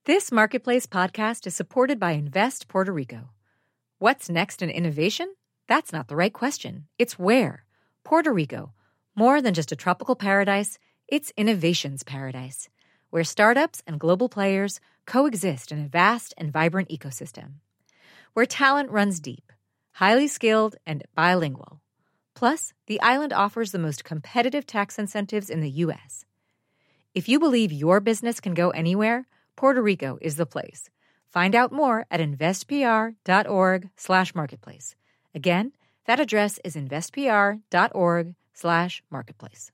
This Marketplace podcast is supported by Invest Puerto Rico. What's next in innovation? That's not the right question. It's where. Puerto Rico. More than just a tropical paradise, it's innovation's paradise, where startups and global players coexist in a vast and vibrant ecosystem. Where talent runs deep, highly skilled, and bilingual. Plus, the island offers the most competitive tax incentives in the U.S. If you believe your business can go anywhere, Puerto Rico is the place. Find out more at investpr.org/marketplace. Again, that address is investpr.org/marketplace.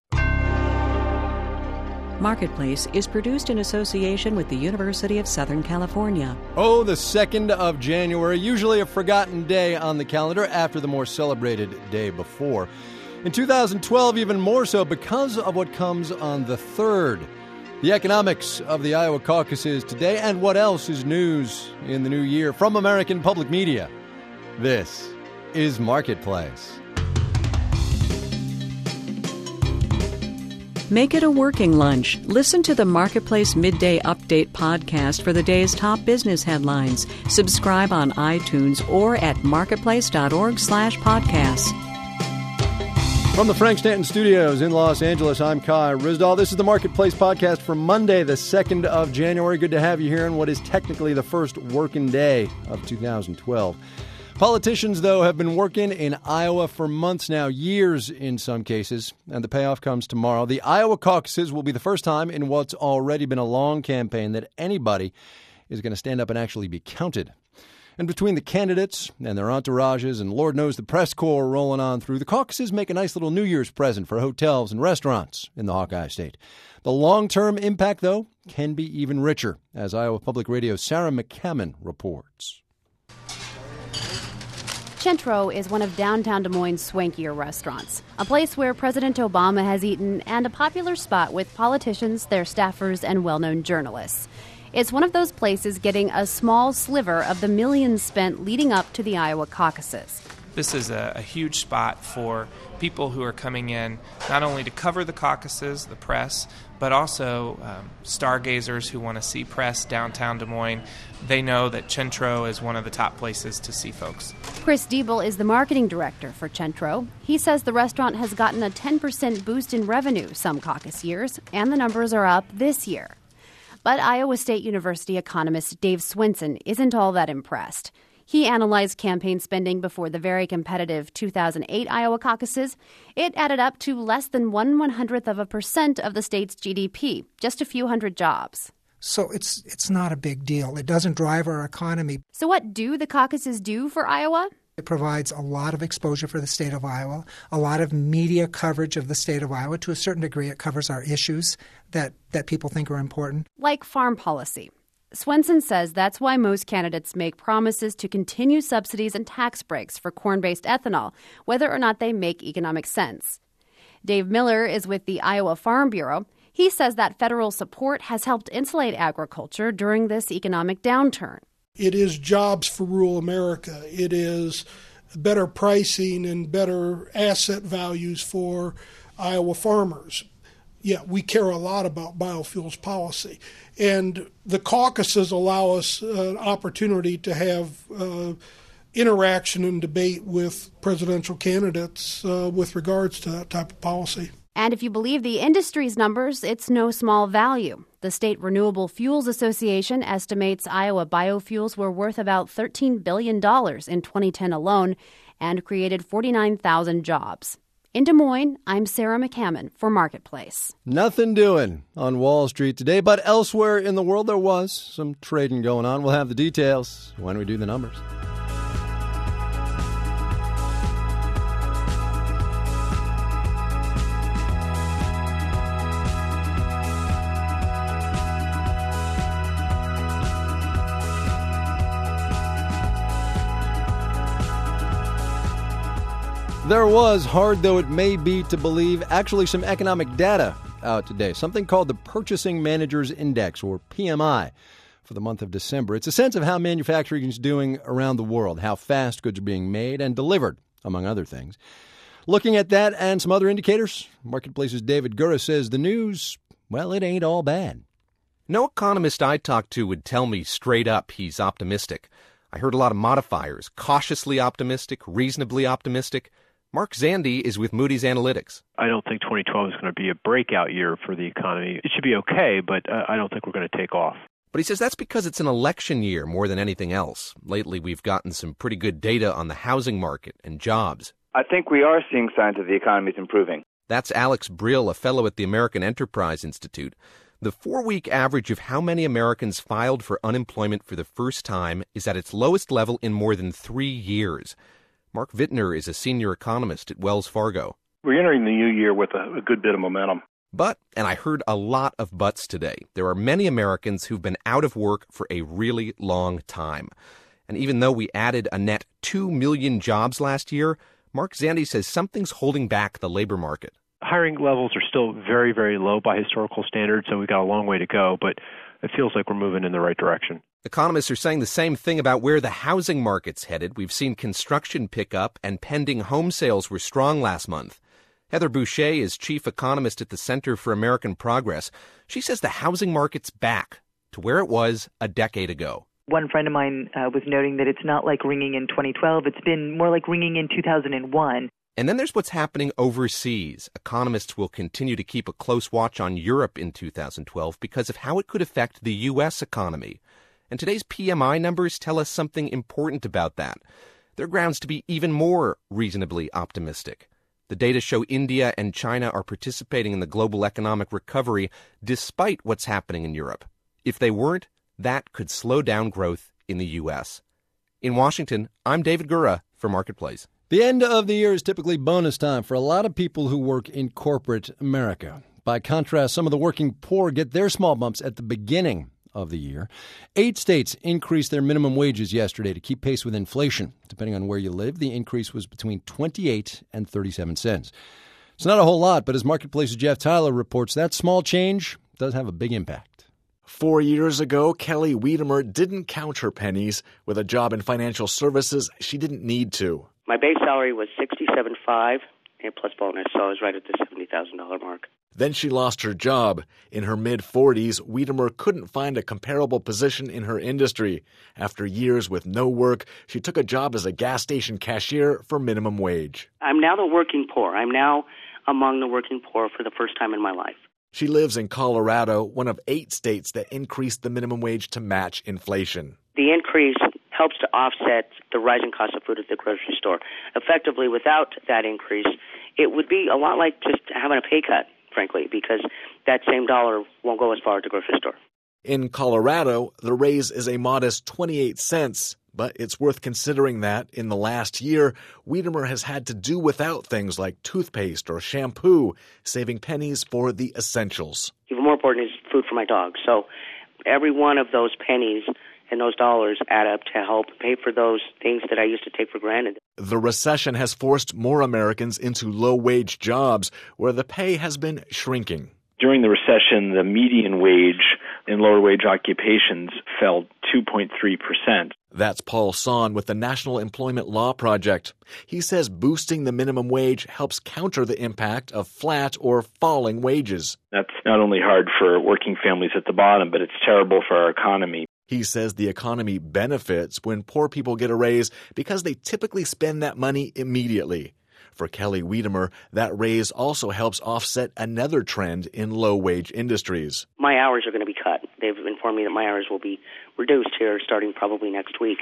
Marketplace is produced in association with the University of Southern California. Oh, the 2nd of January, usually a forgotten day on the calendar after the more celebrated day before. In 2012, even more so because of what comes on the 3rd. The economics of the Iowa caucuses today, and what else is news in the new year from American Public Media. This is Marketplace. Make it a working lunch. Listen to the Marketplace Midday Update podcast for the day's top business headlines. Subscribe on iTunes or at marketplace.org/podcasts. From the Frank Stanton Studios in Los Angeles, I'm Kai Ryssdal. This is the Marketplace podcast for Monday, the 2nd of January. Good to have you here on what is technically the first working day of 2012. Politicians, though, have been working in Iowa for months now, years in some cases, and the payoff comes tomorrow. The Iowa caucuses will be the first time in what's already been a long campaign that anybody is going to stand up and actually be counted. And between the candidates and their entourages and Lord knows the press corps rolling on through, the caucuses make a nice little New Year's present for hotels and restaurants in the Hawkeye State. The long-term impact, though, can be even richer, as Iowa Public Radio's Sarah McCammon reports. Centro is one of downtown Des Moines' swankier restaurants, a place where President Obama has eaten and a popular spot with politicians, their staffers, and well-known journalists. It's one of those places getting a small sliver of the millions spent leading up to the Iowa caucuses. This is a huge spot for people who are coming in not only to cover the caucuses, the press, but also stargazers who want to see press downtown Des Moines. They know that Centro is one of the top places to see folks. Chris Diebel is the marketing director for Centro. He says the restaurant has gotten a 10% boost in revenue some caucus years, and the numbers are up this year. But Iowa State University economist Dave Swenson isn't all that impressed. He analyzed campaign spending before the very competitive 2008 Iowa caucuses. It added up to less than 1/100% of the state's GDP, just a few hundred jobs. So it's not a big deal. It doesn't drive our economy. So what do the caucuses do for Iowa? It provides a lot of exposure for the state of Iowa, a lot of media coverage of the state of Iowa. To a certain degree, it covers our issues that people think are important. Like farm policy. Swenson says that's why most candidates make promises to continue subsidies and tax breaks for corn-based ethanol, whether or not they make economic sense. Dave Miller is with the Iowa Farm Bureau. He says that federal support has helped insulate agriculture during this economic downturn. It is jobs for rural America. It is better pricing and better asset values for Iowa farmers. Yeah, we care a lot about biofuels policy. And the caucuses allow us an opportunity to have interaction and debate with presidential candidates with regards to that type of policy. And if you believe the industry's numbers, it's no small value. The State Renewable Fuels Association estimates Iowa biofuels were worth about $13 billion in 2010 alone and created 49,000 jobs. In Des Moines, I'm Sarah McCammon for Marketplace. Nothing doing on Wall Street today, but elsewhere in the world there was some trading going on. We'll have the details when we do the numbers. There was, hard though it may be to believe, actually some economic data out today, something called the Purchasing Managers Index, or PMI, for the month of December. It's a sense of how manufacturing is doing around the world, how fast goods are being made and delivered, among other things. Looking at that and some other indicators, Marketplace's David Gura says the news, well, it ain't all bad. No economist I talked to would tell me straight up he's optimistic. I heard a lot of modifiers, cautiously optimistic, reasonably optimistic. Mark Zandi is with Moody's Analytics. I don't think 2012 is going to be a breakout year for the economy. It should be okay, but I don't think we're going to take off. But he says that's because it's an election year more than anything else. Lately, we've gotten some pretty good data on the housing market and jobs. I think we are seeing signs of the economy's improving. That's Alex Brill, a fellow at the American Enterprise Institute. The 4-week average of how many Americans filed for unemployment for the first time is at its lowest level in more than 3 years. Mark Wittner is a senior economist at Wells Fargo. We're entering the new year with a good bit of momentum. But, and I heard a lot of buts today, there are many Americans who've been out of work for a really long time. And even though we added a net 2 million jobs last year, Mark Zandi says something's holding back the labor market. Hiring levels are still very, very low by historical standards, so we've got a long way to go, but it feels like we're moving in the right direction. Economists are saying the same thing about where the housing market's headed. We've seen construction pick up, and pending home sales were strong last month. Heather Boucher is chief economist at the Center for American Progress. She says the housing market's back to where it was a decade ago. One friend of mine was noting that it's not like ringing in 2012. It's been more like ringing in 2001. And then there's what's happening overseas. Economists will continue to keep a close watch on Europe in 2012 because of how it could affect the U.S. economy. And today's PMI numbers tell us something important about that. There are grounds to be even more reasonably optimistic. The data show India and China are participating in the global economic recovery despite what's happening in Europe. If they weren't, that could slow down growth in the U.S. In Washington, I'm David Gura for Marketplace. The end of the year is typically bonus time for a lot of people who work in corporate America. By contrast, some of the working poor get their small bumps at the beginning of the year. 8 states increased their minimum wages yesterday to keep pace with inflation. Depending on where you live, the increase was between 28 and 37 cents. It's not a whole lot, but as Marketplace's Jeff Tyler reports, that small change does have a big impact. 4 years ago, Kelly Wiedemer didn't count her pennies. With a job in financial services, she didn't need to. My base salary was $67,500 and plus bonus, so I was right at the $70,000 mark. Then she lost her job. In her mid-40s, Wiedemer couldn't find a comparable position in her industry. After years with no work, she took a job as a gas station cashier for minimum wage. I'm now the working poor. I'm now among the working poor for the first time in my life. She lives in Colorado, one of 8 states that increased the minimum wage to match inflation. The increase helps to offset the rising cost of food at the grocery store. Effectively, without that increase, it would be a lot like just having a pay cut, frankly, because that same dollar won't go as far at the grocery store. In Colorado, the raise is a modest 28 cents, but it's worth considering that in the last year, Wiedemer has had to do without things like toothpaste or shampoo, saving pennies for the essentials. Even more important is food for my dog. So every one of those pennies and those dollars add up to help pay for those things that I used to take for granted. The recession has forced more Americans into low-wage jobs where the pay has been shrinking. During the recession, the median wage in lower-wage occupations fell 2.3%. That's Paul Son with the National Employment Law Project. He says boosting the minimum wage helps counter the impact of flat or falling wages. That's not only hard for working families at the bottom, but it's terrible for our economy. He says the economy benefits when poor people get a raise because they typically spend that money immediately. For Kelly Wiedemer, that raise also helps offset another trend in low-wage industries. My hours are going to be cut. They've informed me that my hours will be reduced here starting probably next week.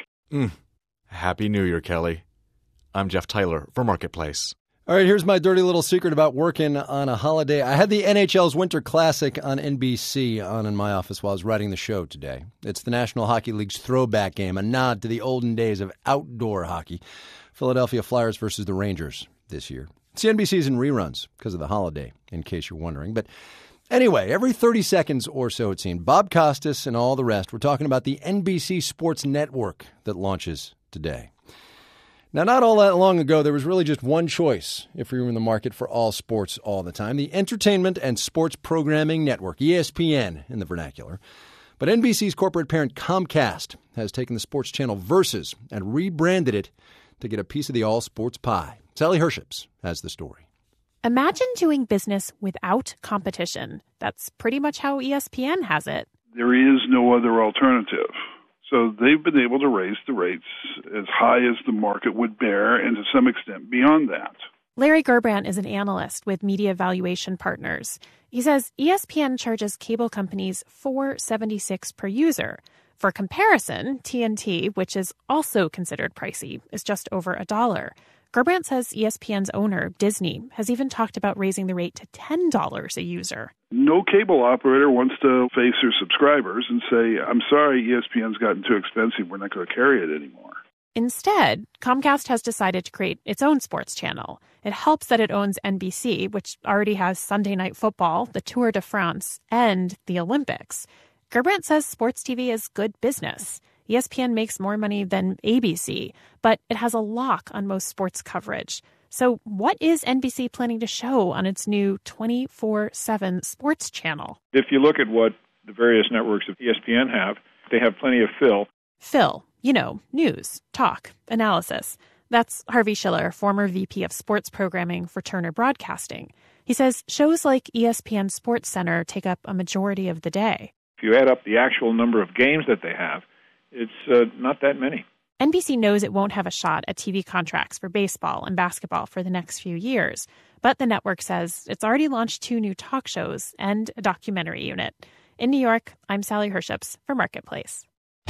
Happy New Year, Kelly. I'm Jeff Tyler for Marketplace. All right, here's my dirty little secret about working on a holiday. I had the NHL's Winter Classic on NBC on in my office while I was writing the show today. It's the National Hockey League's throwback game, a nod to the olden days of outdoor hockey. Philadelphia Flyers versus the Rangers this year. CNBC's in reruns because of the holiday, in case you're wondering. But anyway, every 30 seconds or so, it seemed, Bob Costas and all the rest were talking about the NBC Sports Network that launches today. Now, not all that long ago, there was really just one choice if we were in the market for all sports all the time, the Entertainment and Sports Programming Network, ESPN in the vernacular. But NBC's corporate parent Comcast has taken the sports channel Versus and rebranded it to get a piece of the all-sports pie. Sally Herships has the story. Imagine doing business without competition. That's pretty much how ESPN has it. There is no other alternative. So they've been able to raise the rates as high as the market would bear and to some extent beyond that. Larry Gerbrandt is an analyst with Media Valuation Partners. He says ESPN charges cable companies $4.76 per user. For comparison, TNT, which is also considered pricey, is just over $1. Gerbrandt says ESPN's owner, Disney, has even talked about raising the rate to $10 a user. No cable operator wants to face their subscribers and say, I'm sorry, ESPN's gotten too expensive. We're not going to carry it anymore. Instead, Comcast has decided to create its own sports channel. It helps that it owns NBC, which already has Sunday Night Football, the Tour de France, and the Olympics. Gerbrandt says sports TV is good business. ESPN makes more money than ABC, but it has a lock on most sports coverage. So what is NBC planning to show on its new 24/7 sports channel? If you look at what the various networks of ESPN have, they have plenty of fill. Fill, news, talk, analysis. That's Harvey Schiller, former VP of sports programming for Turner Broadcasting. He says shows like ESPN Sports Center take up a majority of the day. If you add up the actual number of games that they have, it's not that many. NBC knows it won't have a shot at TV contracts for baseball and basketball for the next few years. But the network says it's already launched 2 new talk shows and a documentary unit. In New York, I'm Sally Herships for Marketplace.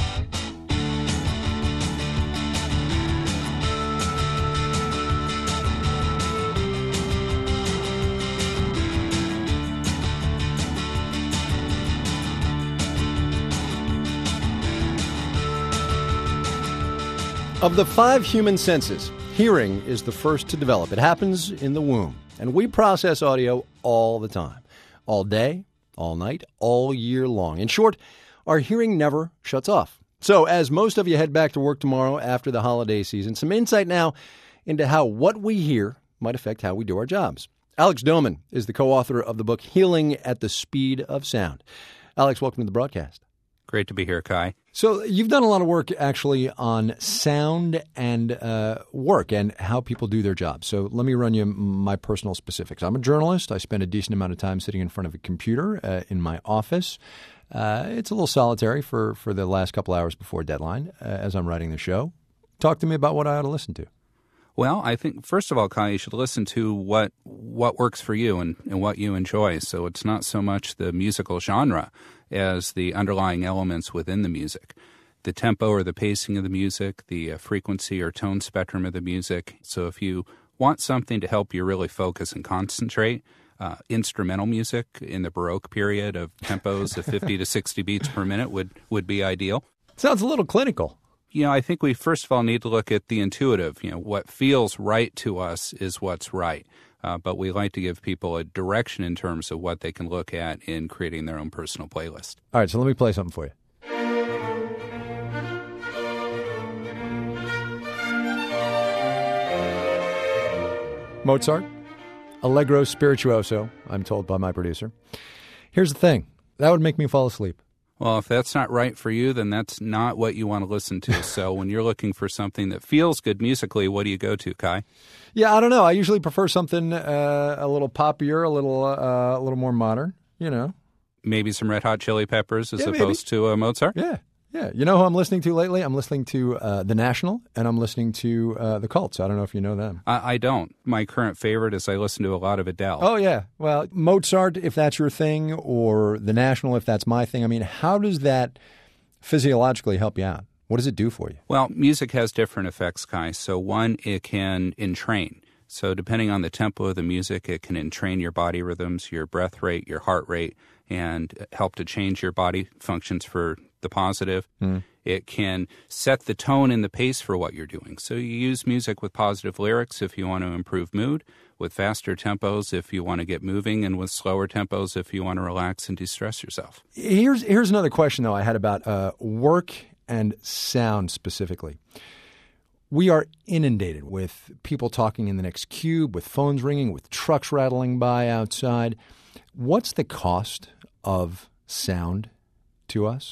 Of the 5 human senses, hearing is the first to develop. It happens in the womb, and we process audio all the time, all day, all night, all year long. In short, our hearing never shuts off. So as most of you head back to work tomorrow after the holiday season, some insight now into how what we hear might affect how we do our jobs. Alex Doman is the co-author of the book Healing at the Speed of Sound. Alex, welcome to the broadcast. Great to be here, Kai. So you've done a lot of work actually on sound and work and how people do their jobs. So let me run you my personal specifics. I'm a journalist. I spend a decent amount of time sitting in front of a computer in my office. It's a little solitary for the last couple hours before deadline as I'm writing the show. Talk to me about what I ought to listen to. Well, I think, first of all, Kai, you should listen to what works for you and what you enjoy. So it's not so much the musical genre as the underlying elements within the music. The tempo or the pacing of the music, the frequency or tone spectrum of the music. So if you want something to help you really focus and concentrate, instrumental music in the Baroque period of tempos of 50 to 60 beats per minute would be ideal. Sounds a little clinical. I think we first of all need to look at the intuitive. What feels right to us is what's right. But we like to give people a direction in terms of what they can look at in creating their own personal playlist. All right, so let me play something for you. Mozart, Allegro Spirituoso, I'm told by my producer. Here's the thing. That would make me fall asleep. Well, if that's not right for you, then that's not what you want to listen to. So when you're looking for something that feels good musically, what do you go to, Kai? Yeah, I don't know. I usually prefer something a little poppier, a little more modern, Maybe some Red Hot Chili Peppers as opposed to Mozart? Yeah. You know who I'm listening to lately? I'm listening to The National, and I'm listening to The Cults. I don't know if you know them. I don't. My current favorite is I listen to a lot of Adele. Oh, yeah. Well, Mozart, if that's your thing, or The National, if that's my thing. I mean, how does that physiologically help you out? What does it do for you? Well, music has different effects, Kai. So one, it can entrain. So depending on the tempo of the music, it can entrain your body rhythms, your breath rate, your heart rate, and help to change your body functions for the positive. It can set the tone and the pace for what you're doing. So you use music with positive lyrics if you want to improve mood, with faster tempos if you want to get moving, and with slower tempos if you want to relax and de-stress yourself. Here's another question, though, I had about work and sound specifically. We are inundated with people talking in the next cube, with phones ringing, with trucks rattling by outside. What's the cost of sound to us?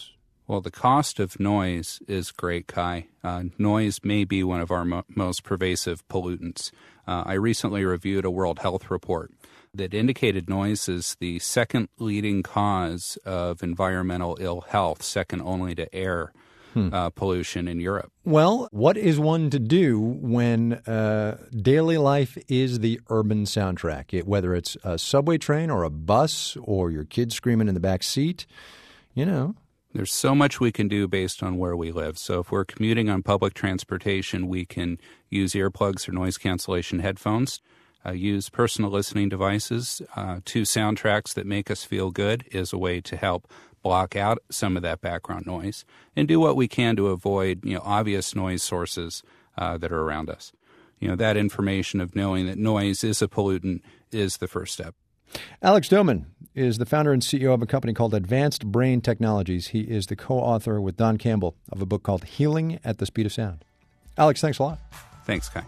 Well, the cost of noise is great, Kai. Noise may be one of our most pervasive pollutants. I recently reviewed a World Health report that indicated noise is the second leading cause of environmental ill health, second only to air pollution in Europe. Well, what is one to do when daily life is the urban soundtrack? Whether it's a subway train or a bus or your kids screaming in the back seat, There's so much we can do based on where we live. So if we're commuting on public transportation, we can use earplugs or noise cancellation headphones. Use personal listening devices to soundtracks that make us feel good is a way to help block out some of that background noise and do what we can to avoid, obvious noise sources that are around us. That information of knowing that noise is a pollutant is the first step. Alex Doman is the founder and CEO of a company called Advanced Brain Technologies. He is the co-author with Don Campbell of a book called Healing at the Speed of Sound. Alex, thanks a lot. Thanks, Kai.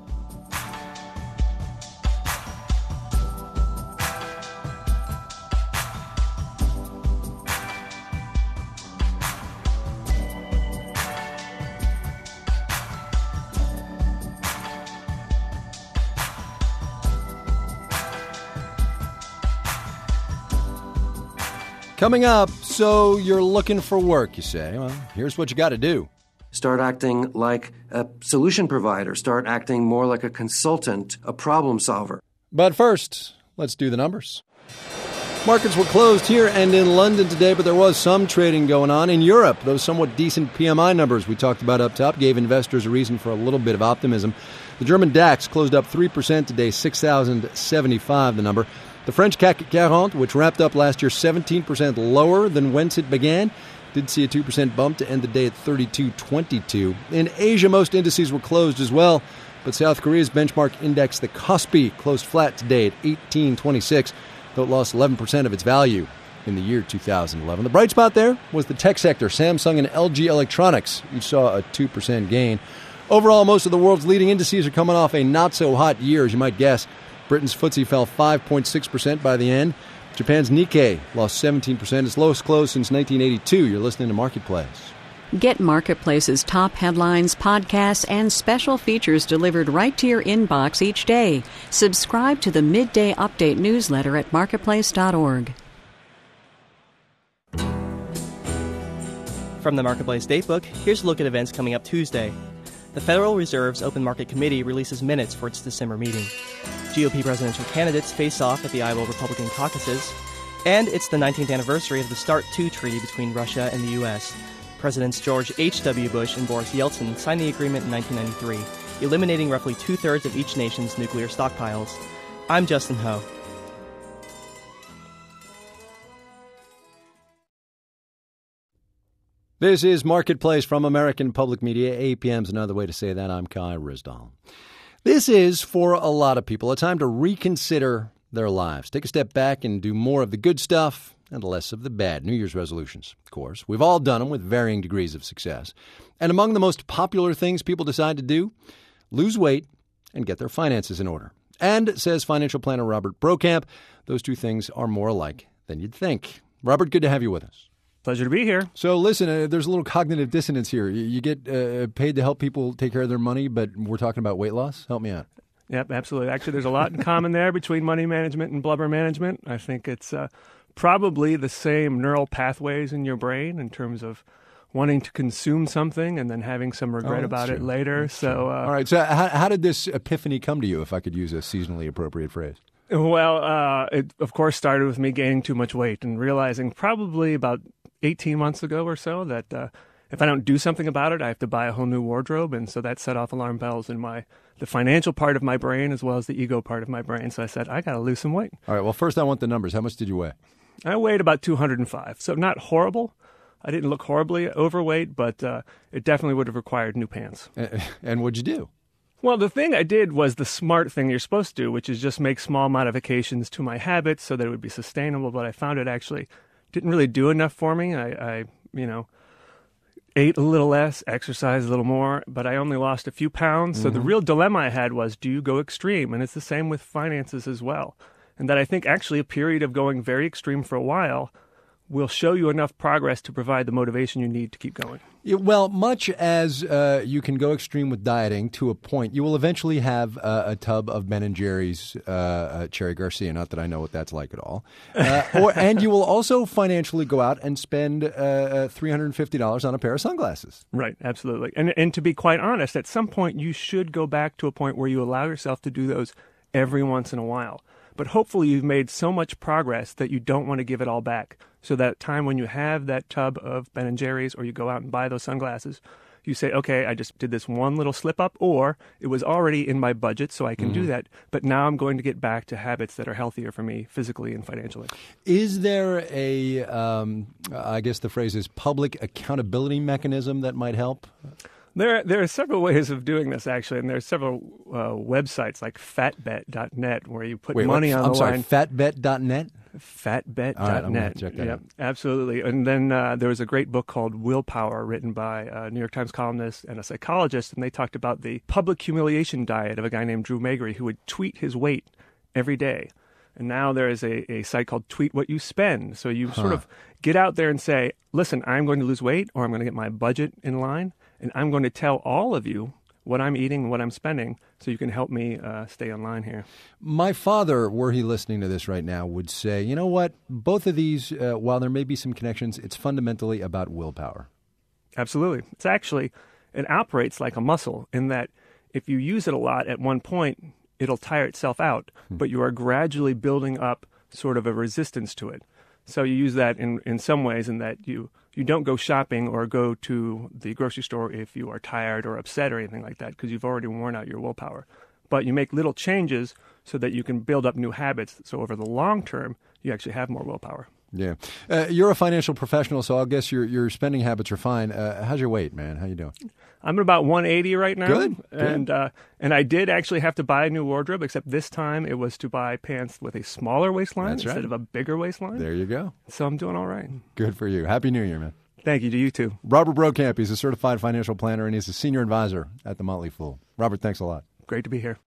Coming up, so you're looking for work, you say. Well, here's what you got to do. Start acting like a solution provider. Start acting more like a consultant, a problem solver. But first, let's do the numbers. Markets were closed here and in London today, but there was some trading going on. In Europe, those somewhat decent PMI numbers we talked about up top gave investors a reason for a little bit of optimism. The German DAX closed up 3% today, 6,075 the number. The French CAC 40, which wrapped up last year 17% lower than whence it began, did see a 2% bump to end the day at 32.22. In Asia, most indices were closed as well, but South Korea's benchmark index, the Kospi, closed flat today at 1826, though it lost 11% of its value in the year 2011. The bright spot there was the tech sector. Samsung and LG Electronics each saw a 2% gain. Overall, most of the world's leading indices are coming off a not-so-hot year, as you might guess. Britain's FTSE fell 5.6% by the end. Japan's Nikkei lost 17%, its lowest close since 1982. You're listening to Marketplace. Get Marketplace's top headlines, podcasts, and special features delivered right to your inbox each day. Subscribe to the Midday Update newsletter at marketplace.org. From the Marketplace Datebook, here's a look at events coming up Tuesday. The Federal Reserve's Open Market Committee releases minutes for its December meeting. GOP presidential candidates face off at the Iowa Republican caucuses. And it's the 19th anniversary of the START II treaty between Russia and the U.S. Presidents George H.W. Bush and Boris Yeltsin signed the agreement in 1993, eliminating roughly two-thirds of each nation's nuclear stockpiles. I'm Justin Ho. This is Marketplace from American Public Media. APM's another way to say that. I'm Kai Ryssdal. This is, for a lot of people, a time to reconsider their lives. Take a step back and do more of the good stuff and less of the bad. New Year's resolutions, of course. We've all done them with varying degrees of success. And among the most popular things people decide to do, lose weight and get their finances in order. And, says financial planner Robert Brokamp, those two things are more alike than you'd think. Robert, good to have you with us. Pleasure to be here. So listen, there's a little cognitive dissonance here. You get paid to help people take care of their money, but we're talking about weight loss? Help me out. Yep, absolutely. Actually, there's a lot in common there between money management and blubber management. I think it's probably the same neural pathways in your brain in terms of wanting to consume something and then having some regret about it later. So, all right. So how did this epiphany come to you, if I could use a seasonally appropriate phrase? Well, it, of course, started with me gaining too much weight and realizing probably about 18 months ago or so that if I don't do something about it, I have to buy a whole new wardrobe. And so that set off alarm bells in the financial part of my brain as well as the ego part of my brain. So I said, I got to lose some weight. All right. Well, first I want the numbers. How much did you weigh? I weighed about 205. So not horrible. I didn't look horribly overweight, but it definitely would have required new pants. And what'd you do? Well, the thing I did was the smart thing you're supposed to do, which is just make small modifications to my habits so that it would be sustainable. But I found it actually didn't really do enough for me. I ate a little less, exercised a little more, but I only lost a few pounds. Mm-hmm. So the real dilemma I had was, do you go extreme? And it's the same with finances as well. And that I think actually a period of going very extreme for a while will show you enough progress to provide the motivation you need to keep going. Well, much as you can go extreme with dieting to a point, you will eventually have a tub of Ben & Jerry's Cherry Garcia. Not that I know what that's like at all. And you will also financially go out and spend $350 on a pair of sunglasses. Right, absolutely. And to be quite honest, at some point you should go back to a point where you allow yourself to do those every once in a while. But hopefully you've made so much progress that you don't want to give it all back. So that time when you have that tub of Ben & Jerry's or you go out and buy those sunglasses, you say, okay, I just did this one little slip up, or it was already in my budget so I can do that, but now I'm going to get back to habits that are healthier for me physically and financially. Is there a, I guess the phrase is public accountability mechanism that might help? There are several ways of doing this, actually, and there are several websites like fatbet.net where you put money on the line. I'm sorry, fatbet.net? Fatbet.net. All right, I'm going to check that out. Absolutely. And then there was a great book called Willpower written by a New York Times columnist and a psychologist, and they talked about the public humiliation diet of a guy named Drew Magery who would tweet his weight every day. And now there is a site called Tweet What You Spend. So you sort of get out there and say, listen, I'm going to lose weight or I'm going to get my budget in line, and I'm going to tell all of you what I'm eating and what I'm spending so you can help me stay on line here. My father, were he listening to this right now, would say, you know what, both of these, while there may be some connections, it's fundamentally about willpower. Absolutely. It operates like a muscle in that if you use it a lot at one point, it'll tire itself out, but you are gradually building up sort of a resistance to it. So you use that in some ways in that you don't go shopping or go to the grocery store if you are tired or upset or anything like that because you've already worn out your willpower. But you make little changes so that you can build up new habits. So over the long term, you actually have more willpower. Yeah. You're a financial professional, so I guess your spending habits are fine. How's your weight, man? How you doing? I'm at about 180 right now. Good. And I did actually have to buy a new wardrobe, except this time it was to buy pants with a smaller waistline instead of a bigger waistline. There you go. So I'm doing all right. Good for you. Happy New Year, man. Thank you. To you too. Robert Brokamp, he's a certified financial planner, and he's a senior advisor at The Motley Fool. Robert, thanks a lot. Great to be here.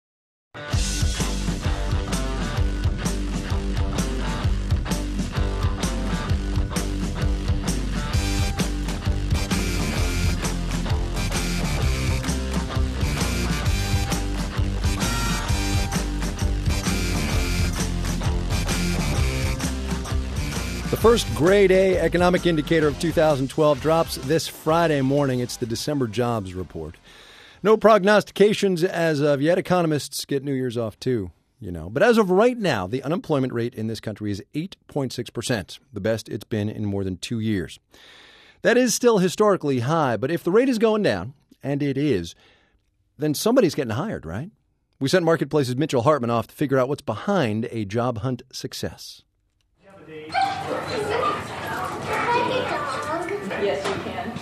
The first grade A economic indicator of 2012 drops this Friday morning. It's the December jobs report. No prognostications as of yet. Economists get New Year's off too, But as of right now, the unemployment rate in this country is 8.6%, the best it's been in more than 2 years. That is still historically high, but if the rate is going down, and it is, then somebody's getting hired, right? We sent Marketplace's Mitchell Hartman off to figure out what's behind a job hunt success. Yes, you can.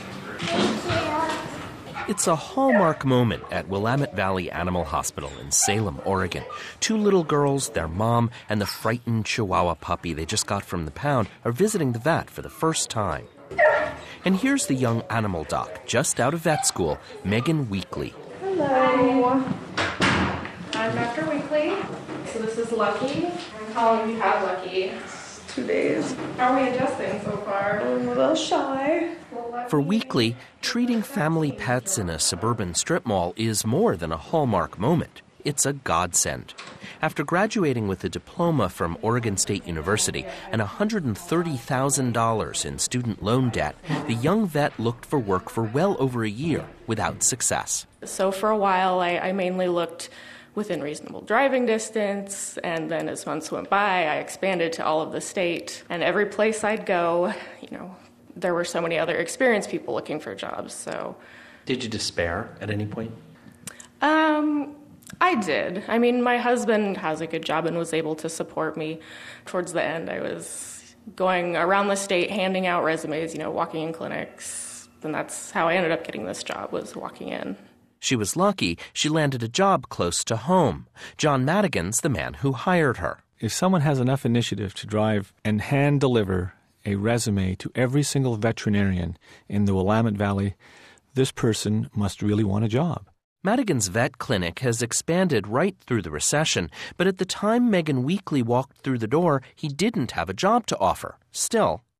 It's a hallmark moment at Willamette Valley Animal Hospital in Salem, Oregon. 2 little girls, their mom, and the frightened Chihuahua puppy they just got from the pound are visiting the vet for the first time. And here's the young animal doc, just out of vet school, Megan Weekly. Hello. I'm Dr. Weekly. So this is Lucky. How long have you had Lucky? 2 days. How are we adjusting so far? A little shy. For Weekly, treating family pets in a suburban strip mall is more than a hallmark moment. It's a godsend. After graduating with a diploma from Oregon State University and $130,000 in student loan debt, the young vet looked for work for well over a year without success. So for a while, I mainly looked within reasonable driving distance, and then as months went by, I expanded to all of the state. And every place I'd go, there were so many other experienced people looking for jobs. So, did you despair at any point? I did. I mean, my husband has a good job and was able to support me. Towards the end, I was going around the state handing out resumes, walking in clinics. And that's how I ended up getting this job, was walking in. She was lucky she landed a job close to home. John Madigan's the man who hired her. If someone has enough initiative to drive and hand-deliver a resume to every single veterinarian in the Willamette Valley, this person must really want a job. Madigan's vet clinic has expanded right through the recession, but at the time Megan Weekly walked through the door, he didn't have a job to offer. Still,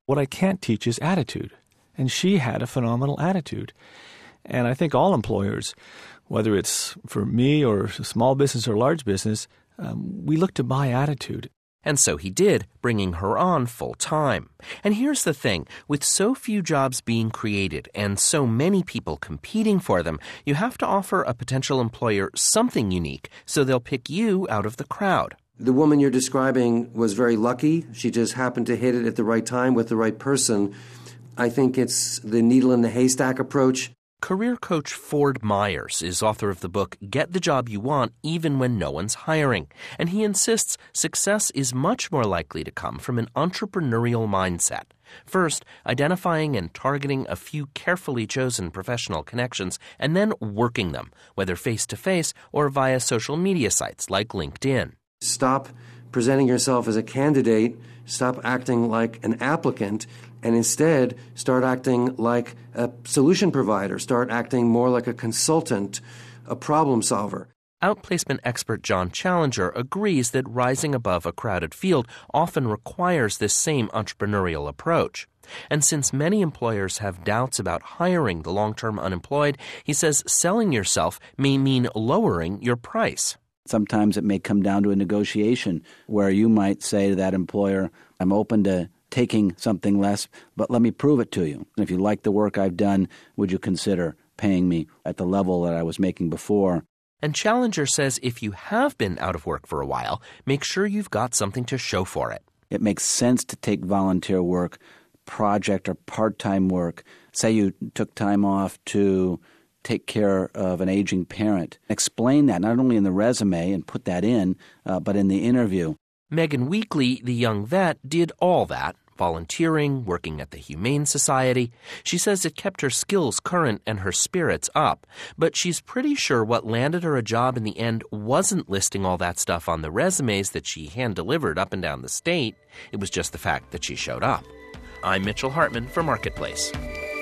What I can't teach is attitude. And she had a phenomenal attitude. And I think all employers, whether it's for me or small business or large business, we look to buy attitude. And so he did, bringing her on full time. And here's the thing, with so few jobs being created and so many people competing for them, you have to offer a potential employer something unique so they'll pick you out of the crowd. The woman you're describing was very lucky. She just happened to hit it at the right time with the right person. I think it's the needle in the haystack approach. Career coach Ford Myers is author of the book Get the Job You Want Even When No One's Hiring, and he insists success is much more likely to come from an entrepreneurial mindset. First, identifying and targeting a few carefully chosen professional connections, and then working them, whether face-to-face or via social media sites like LinkedIn. Stop presenting yourself as a candidate, stop acting like an applicant, and instead start acting like a solution provider, start acting more like a consultant, a problem solver. Outplacement expert John Challenger agrees that rising above a crowded field often requires this same entrepreneurial approach. And since many employers have doubts about hiring the long-term unemployed, he says selling yourself may mean lowering your price. Sometimes it may come down to a negotiation where you might say to that employer, I'm open to taking something less, but let me prove it to you. If you like the work I've done, would you consider paying me at the level that I was making before? And Challenger says if you have been out of work for a while, make sure you've got something to show for it. It makes sense to take volunteer work, project or part-time work. Say you took time off to take care of an aging parent. Explain that not only in the resume and put that in, but in the interview. Megan Weekly, the young vet, did all that, volunteering, working at the Humane Society. She says it kept her skills current and her spirits up, but she's pretty sure what landed her a job in the end wasn't listing all that stuff on the resumes that she hand-delivered up and down the state. It was just the fact that she showed up. I'm Mitchell Hartman for Marketplace.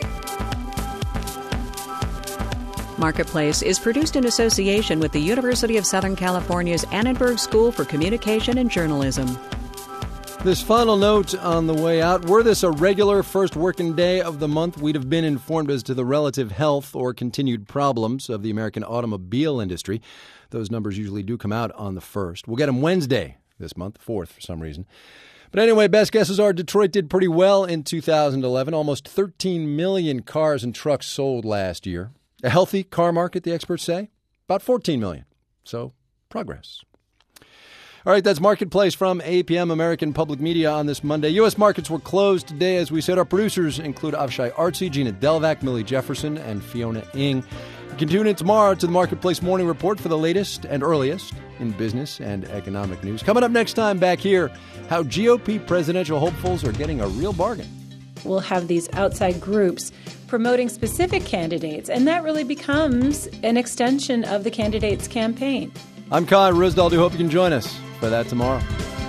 Marketplace is produced in association with the University of Southern California's Annenberg School for Communication and Journalism. This final note on the way out, were this a regular first working day of the month, we'd have been informed as to the relative health or continued problems of the American automobile industry. Those numbers usually do come out on the 1st. We'll get them Wednesday this month, 4th for some reason. But anyway, best guesses are Detroit did pretty well in 2011. Almost 13 million cars and trucks sold last year. A healthy car market, the experts say, about 14 million. So, progress. All right, that's Marketplace from APM American Public Media on this Monday. U.S. markets were closed today. As we said, our producers include Avishai Artsy, Gina Delvac, Millie Jefferson, and Fiona Ng. You can tune in tomorrow to the Marketplace Morning Report for the latest and earliest in business and economic news. Coming up next time back here, how GOP presidential hopefuls are getting a real bargain. We'll have these outside groups promoting specific candidates, and that really becomes an extension of the candidate's campaign. I'm Kai Ryssdal. Do hope you can join us for that tomorrow.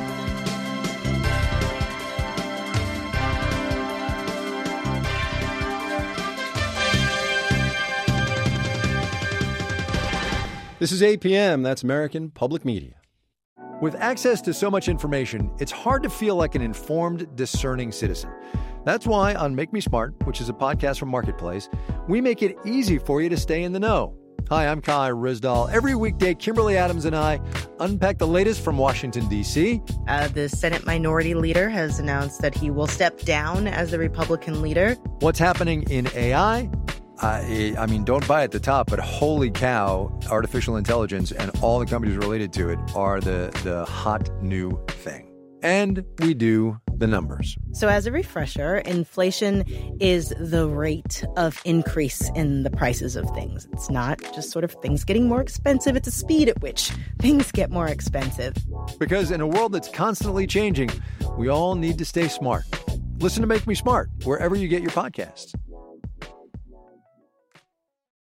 This is APM. That's American Public Media. With access to so much information, it's hard to feel like an informed, discerning citizen. That's why on Make Me Smart, which is a podcast from Marketplace, we make it easy for you to stay in the know. Hi, I'm Kai Ryssdal. Every weekday, Kimberly Adams and I unpack the latest from Washington, D.C. The Senate Minority Leader has announced that he will step down as the Republican leader. What's happening in AI? I mean, don't buy at the top, but holy cow, artificial intelligence and all the companies related to it are the hot new thing. And we do the numbers. So as a refresher, inflation is the rate of increase in the prices of things. It's not just sort of things getting more expensive. It's the speed at which things get more expensive. Because in a world that's constantly changing, we all need to stay smart. Listen to Make Me Smart wherever you get your podcasts.